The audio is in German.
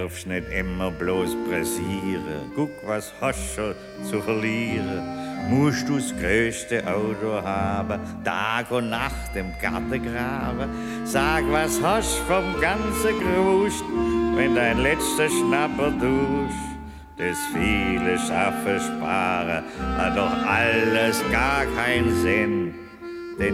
darfst nicht immer bloß pressieren. Guck, was hast du zu verlieren. Musst du das größte Auto haben, Tag und Nacht im Garten graben. Sag, was hast vom ganzen Grust, wenn dein letzter Schnapper tust. Das viele Schaffen sparen hat doch alles gar keinen Sinn.